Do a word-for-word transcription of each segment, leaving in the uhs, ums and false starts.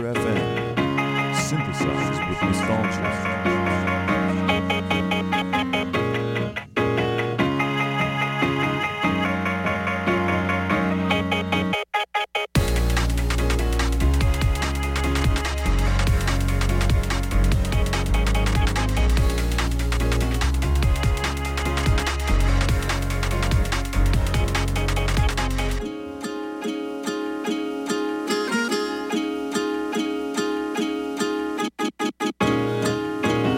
エフエム Synthesized with nostalgia. 「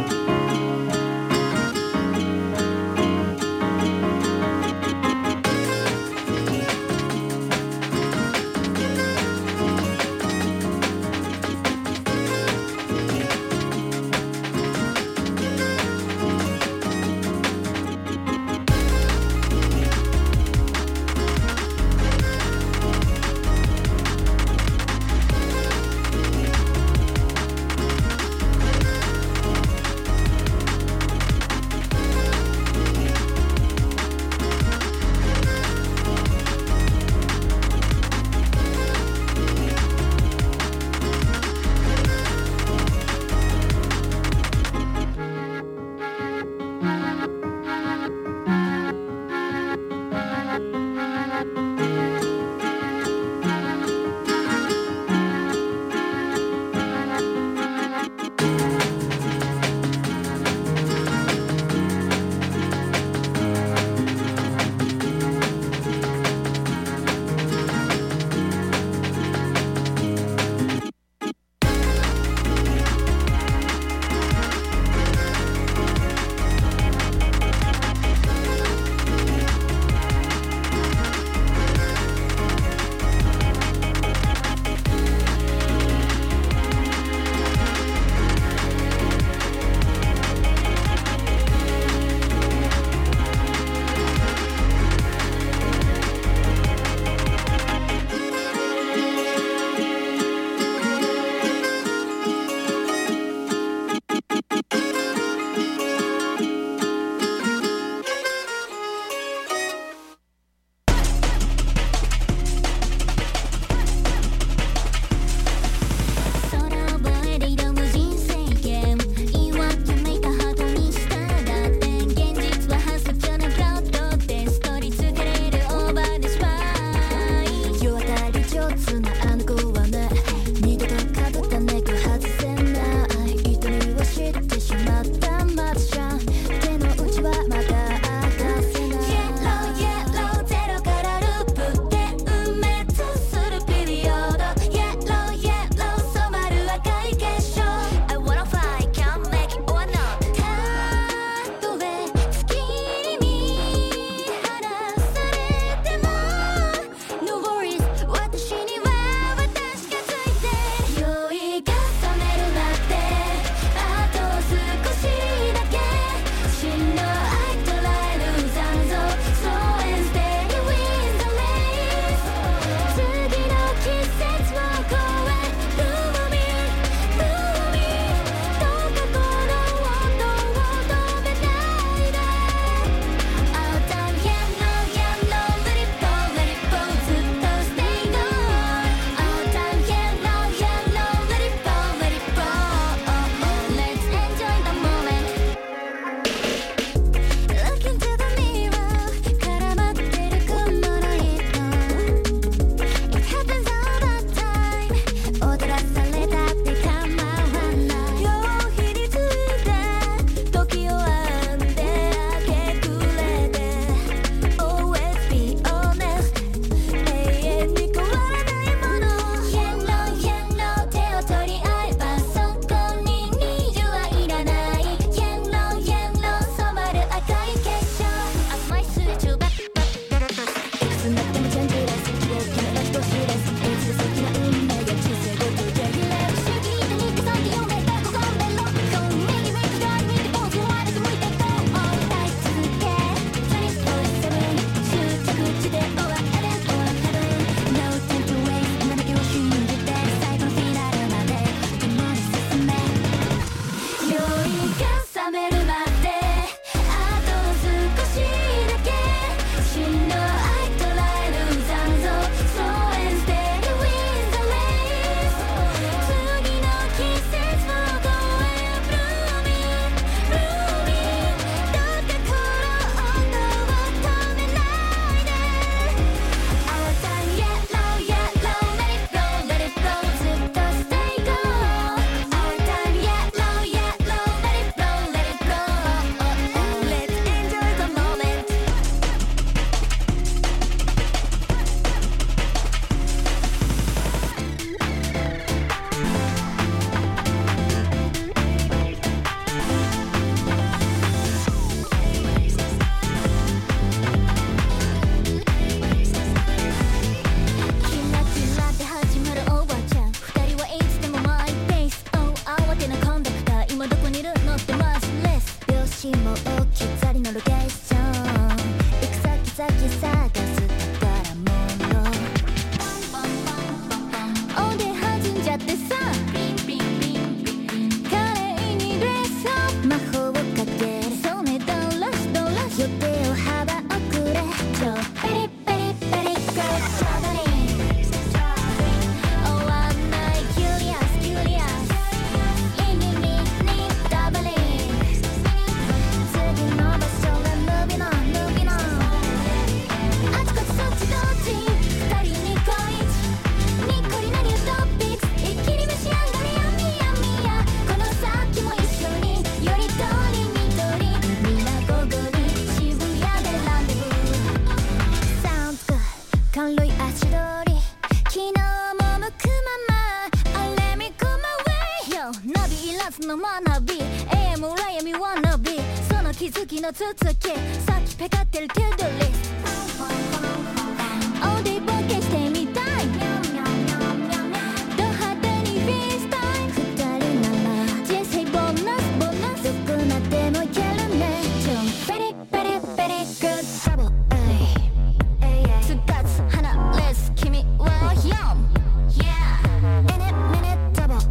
スの学び エーエム 裏闇ワナビその気づきの続きさっきペカってるトゥードリストオーディ冒険してみたいド派手にフリースタイル二人なら人生ボーナスボーナスどこまでもいけるねちょんペリペリペリグッダブルつかず離れず君はヨン Yeah エネメネダブル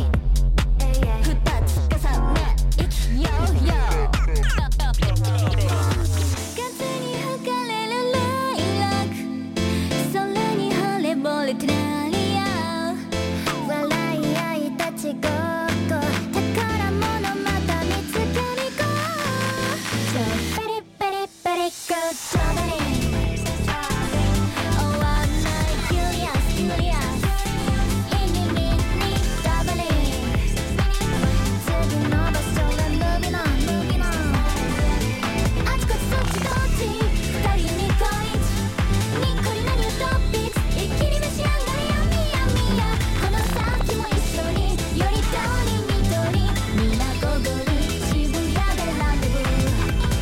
二つ重ね生きようよ風に吹かれるライラック空に晴れぼれてなり合う笑い合い立ちごっこ宝物また見つけに行こう So ペリペリペリ Good traveling Oh I'm not curious curious イニミニダブリン次の場所はムビノンムビノンあちこちそっちこっち二人にこいちにっこりなニュートピックス一気に召し上がれやみやみやこの先も一緒によりどりみどりみなごぐり渋谷でランデブー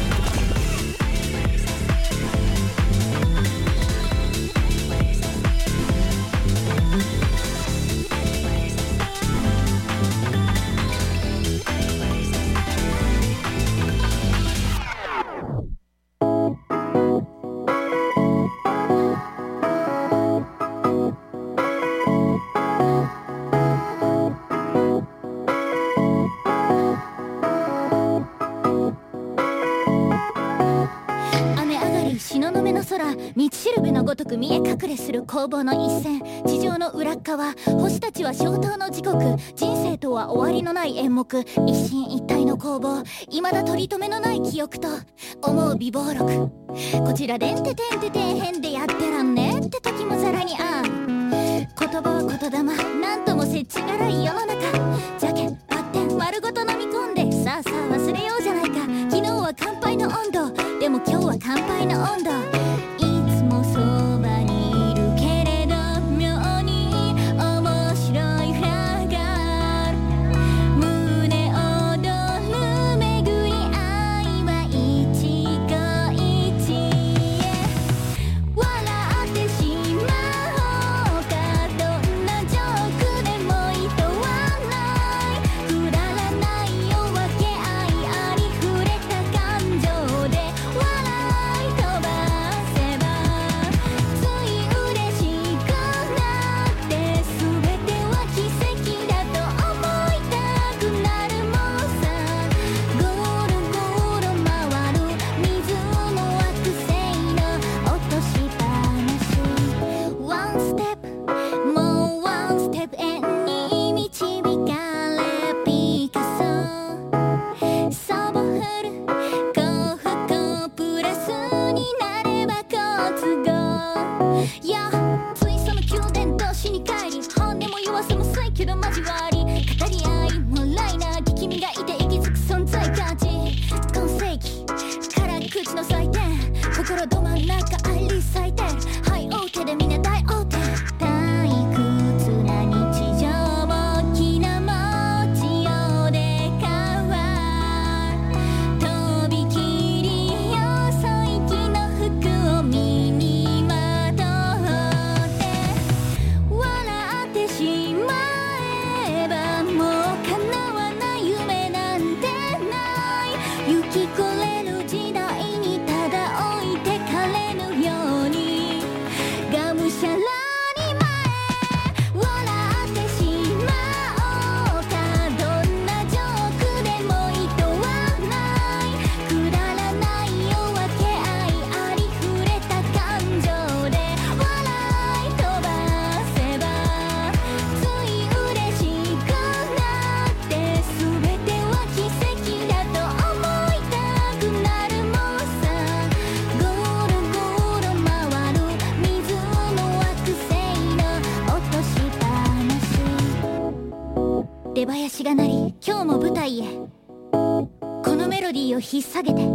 雨上がり東雲の空道しるべのごとく見え隠れする攻防の一線地上の裏側星たちは消灯の時刻人生とは終わりのない演目一進一退の攻防未だ取り留めのない記憶と思う美貌録こちらでんててんててんへんでやってらんねって時もざらにある言葉は言霊なんともせちがらい世の中じゃけんバッテン丸ごと飲み込んでさあさあ忘れようじゃないか昨日は乾杯の温度でも今日は乾杯の温度いつもそばにいるけれど妙に面白いフラがある胸躍る巡り合いは一期一会笑ってしまおうかどんなジョークでもいとわないくだらない夜明け愛ありふれた感情で笑い飛ばせばつい嬉しくなって全ては奇跡だと思いたくなるもんさゴロゴロ回る水の惑星の落とし話ワンステップもうワンステップ円に導かれピカソサボフル幸福プラスになれば好都合いやついその宮殿都市に帰り本音も弱さもないけど交わり語り合いもらいなき君がいて息づく存在価値今世紀から口の祭典心ど真ん中あり裂いてるはい大手でみんな大大手退屈な日常も気な持ちようでかわとびきりよそ行きの服を身にまとって笑ってしまえばもう叶わない夢なんてない行き来れる時代にただ置いてかれぬようにがむしゃらに前笑ってしまおうかどんなジョークでもいとわないくだらない夜明け愛ありふれた感情で笑い飛ばせばつい嬉しくなって全ては奇跡だと思いたくなるもんさゴロゴロ回る水の惑星の落とし話出囃子が鳴り今日も舞台へこのメロディーを引っ提げて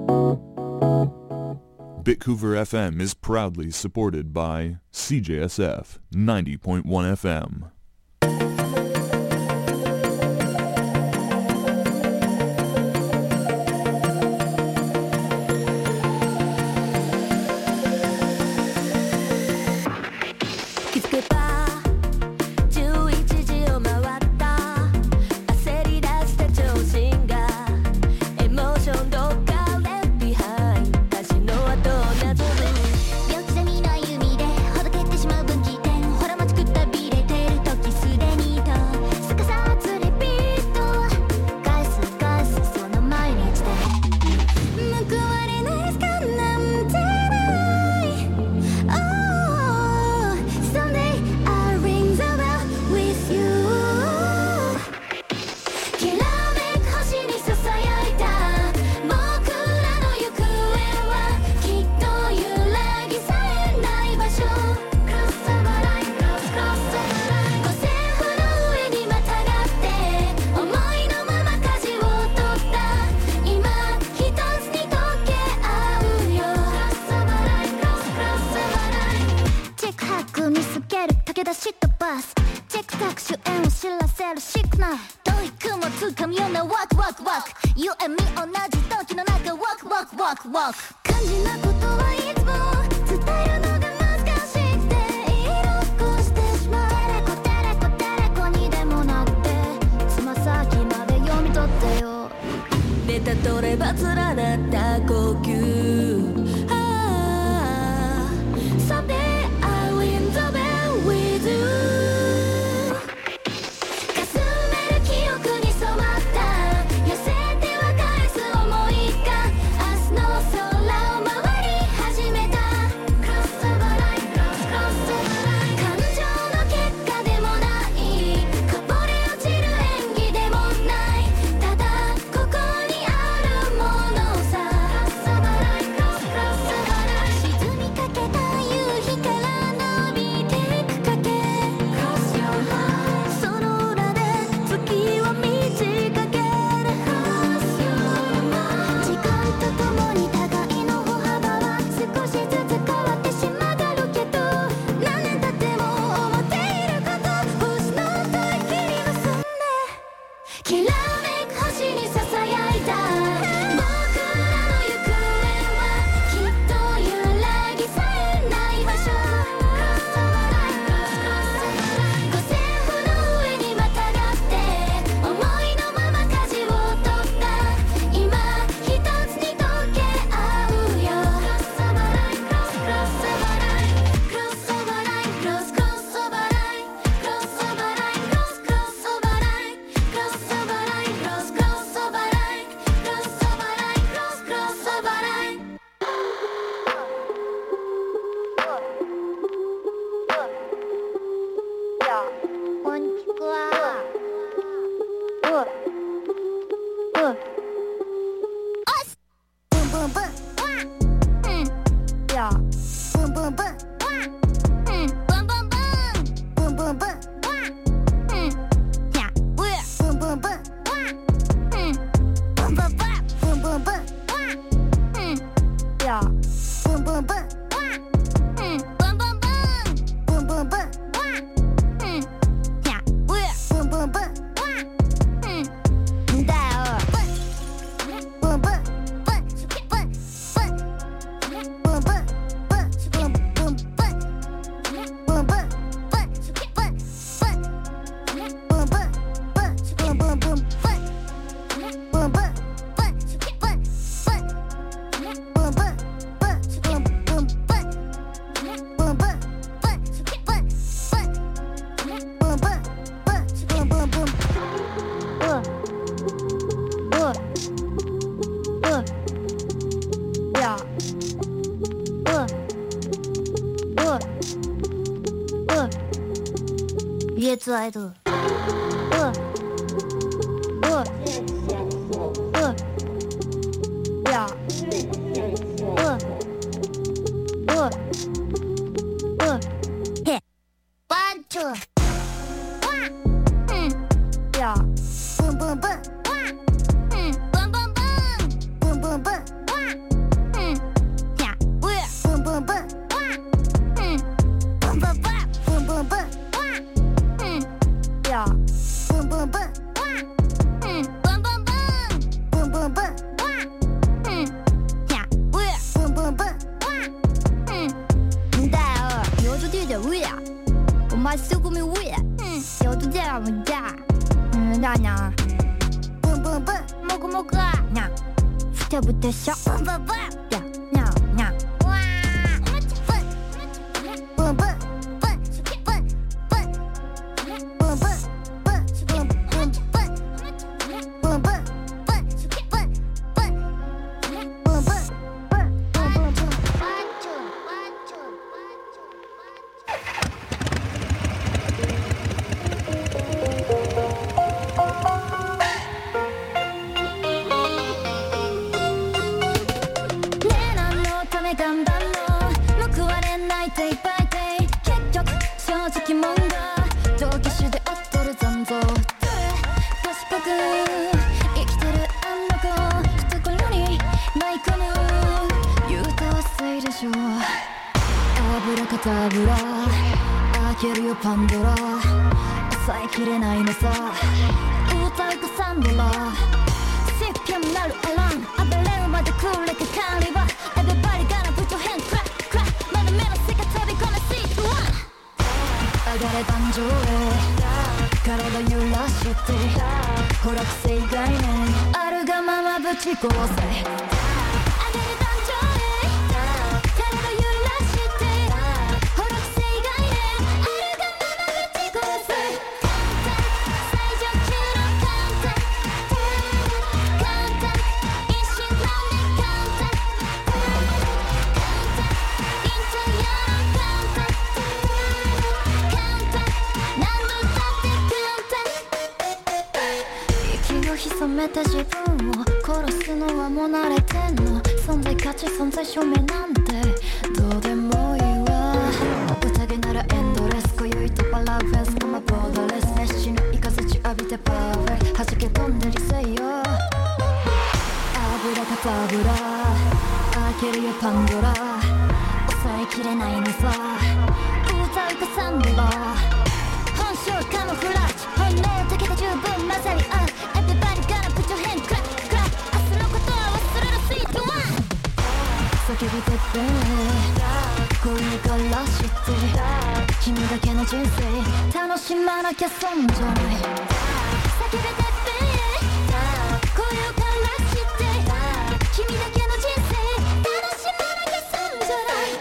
Bickhoover F M is proudly supported by C J S F ninety point one F M. しくないトイックもつかむようなワクワクワク You and me 同じ時の中ワクワクワクワク肝心なことはいつも伝えるのが難しくて色っこしてしまうテレコテレコテレコにでもなってつま先まで読み取ってよで例えば連なった呼吸ああ Someday I will in the bed with you Jetzt weiter. Uh. Uh. Uh. Ja. Uh. Uh. Uh. Hey. One, two. Uh. Mm. Ja. Boom, boom, boom. Uh. Mm. Boom, boom, boom. Boom, boom, boom. Uh. Mm. Ja. Uh. Boom, boom, boom. Uh. Mm. Boom, boom, boom. Boom, boom, boom. Ja. Boom, boom, boom. Mm. Boom, boom, boom. Boom, boom, boom. Mm. Ja. Boom, boom, boom. Mm. だよ。有的地点无呀。我妈修过没无呀。嗯。有的这样不家。嗯，大娘。Boom, boom, boom. 么个么个。냐。不跳不跳笑。Boom, boom, boom. 呀，냐 냐。哇。Boom, boom. 抑えきれないのさ歌うかサンドラシッピャンなるアラン暴れるまで来るレカカリバ Everybody gonna put your hand clap clap まだ目の世界飛び込めシートワン上がれ壇上へ体揺らしてほら癖概念あるがままぶち壊せ潜めて自分を殺すのはもう慣れてんの存在価値存在証明なんてどうでもいいわ宴ならエンドレス今宵とパラフェスかまボーダーレス熱心のイカセチ浴びてパーフェクト弾け飛んで理性よアブラカタブラ開けるよパンドラ抑えきれないのさ歌うかサンドラ本性カモフラージュ本能だけで十分混ざり合う叫びてって声からして君だけの人生楽しまなきゃ損じゃない叫びてって声からして君だけの人生楽しまなきゃ損じゃない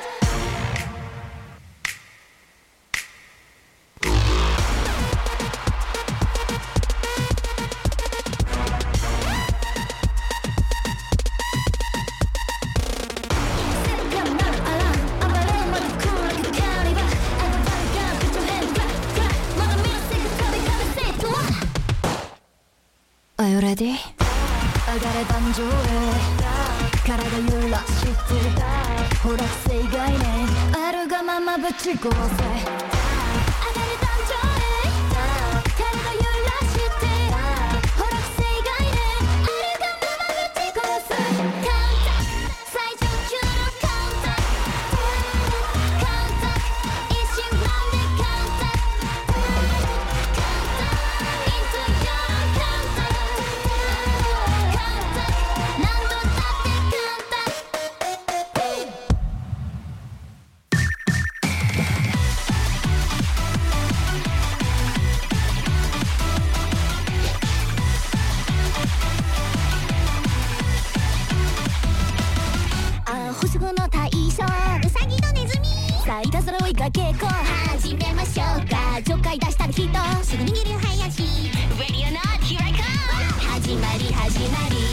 Are you ready? 上がれ壇上へ体揺らしてほら性概念あるがままぶち壊せ上がれ壇上へ体揺らしてほら性概念あるがままぶち壊せカウンター最上級のカウンターカウンター一心不乱でカウンターカウンターイントゥヨーカウンター星5の大将ウサギとネズミさあいたずら追いかけっこ始めましょうかちょっかい出したら人すぐ逃げる林 Ready or not, here I come 始まり始まり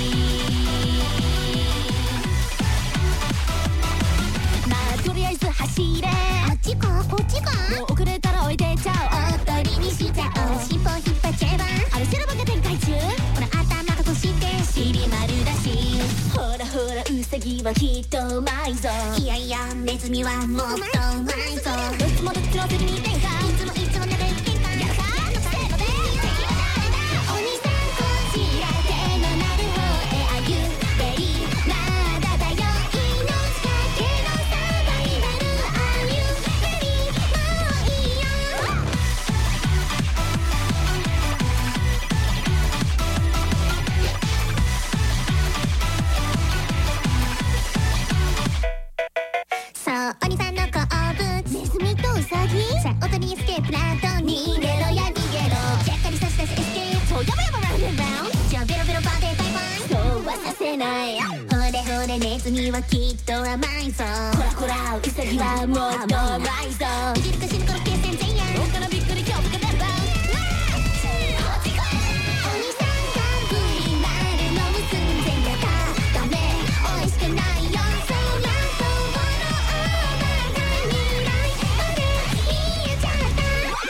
まあとりあえず走れあっちかこっちかもう遅れたら置いてちゃおうおとりにしちゃおう尻尾引っ張っちゃえばあれセロバが展開中ほら頭として尻丸だしほらほらウサギはきっとうまいぞいやいやネズミはもっとうまいぞどっちもどっちの責任転換いつもいつも長い喧嘩やるかせーのでお兄さんこちら手のなる方へあゆべりまだだよ命かけのサバイバルあゆべりもういいよそうお兄さんの好物ネズミとウサギさあおとりエスケープランと逃げろや逃げろちゃっかり差し出しエスケープそうやばやばラウンドラウンドじゃあベロベロバーでバイバイそうはさせないほれほれネズミはきっと甘いぞこらこらウサギはもっと甘いぞいじるかしるこの決戦前夜おっかなびっくり恐怖が連番お兄さんがブリマルの結んでやったダメ美味しくないよそりゃそうのオーバーが未来まで見えちゃった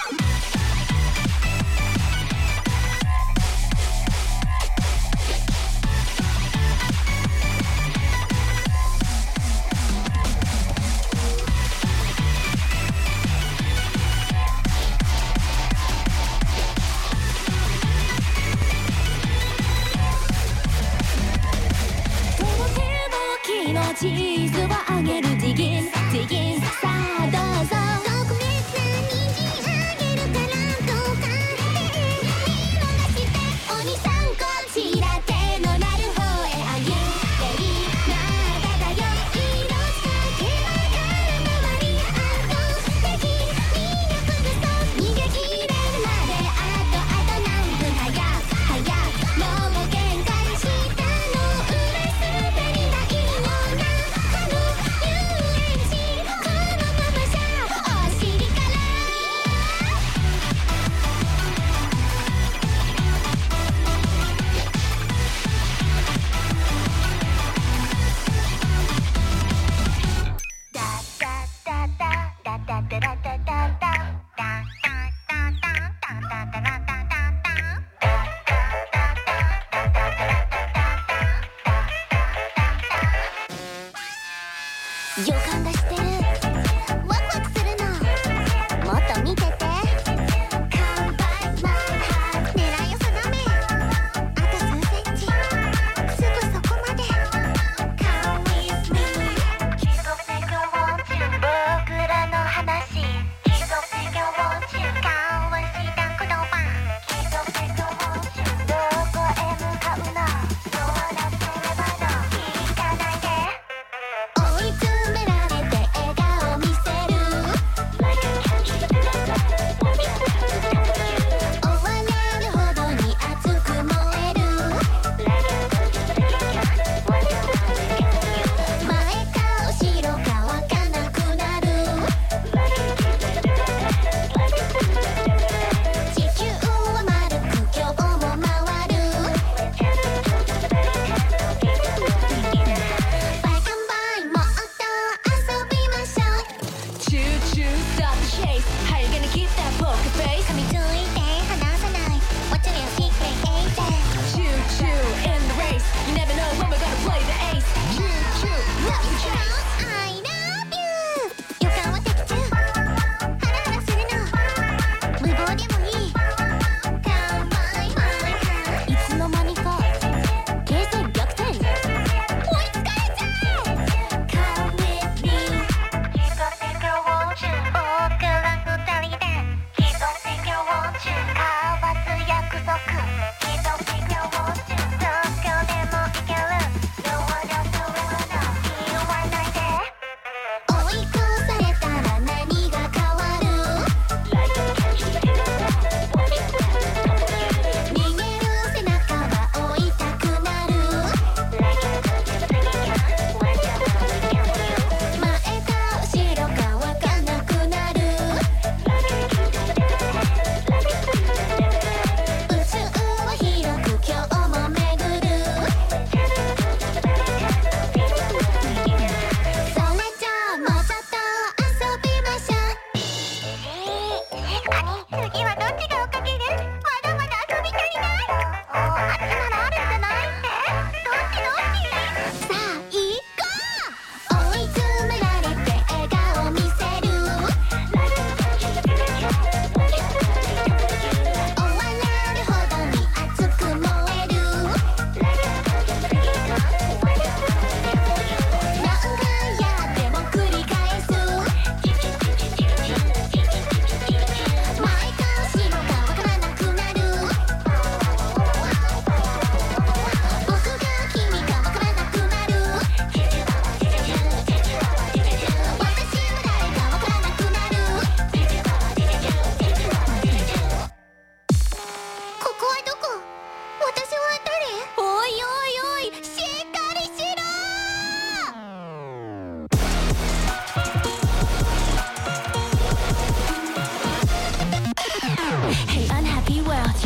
チーズをあげるディギンディギンさあどうぞ特別な人参あげるからどうか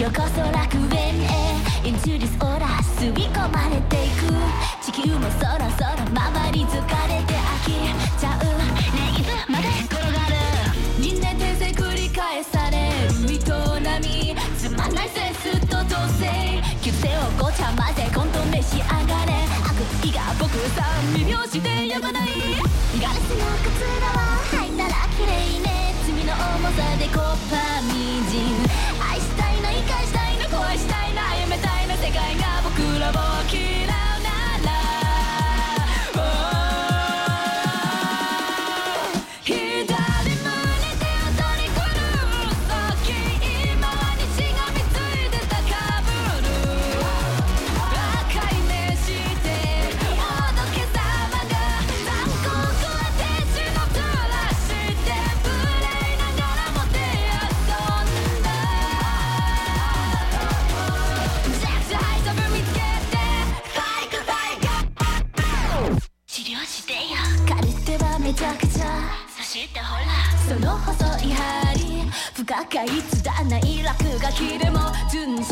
こそ楽園へインチュリスオーラ吸い込まれていく地球もそろそろ回り疲れて飽きちゃうねいつまで転がる人間転生繰り返される営みつまんないセンスと同性旧姓をごちゃ混ぜ混沌召し上がれ悪意が僕さ魅了してやまないガラスのカツラは履いたら綺麗ね罪の重さでコッパみじん愛したいな生かしたいな壊したいなやめたいな世界が僕らを嫌うなら左胸手を取りくるさっき今は虹が見ついてたかぶる赤い目しておどけ様が残酷は手品ずらして無礼ながらも手遊んだジャックハイサブ見つけてファイクファイク治療してよカルテはめちゃくちゃそしてほらその細い針不可解つだない落書きでも遵守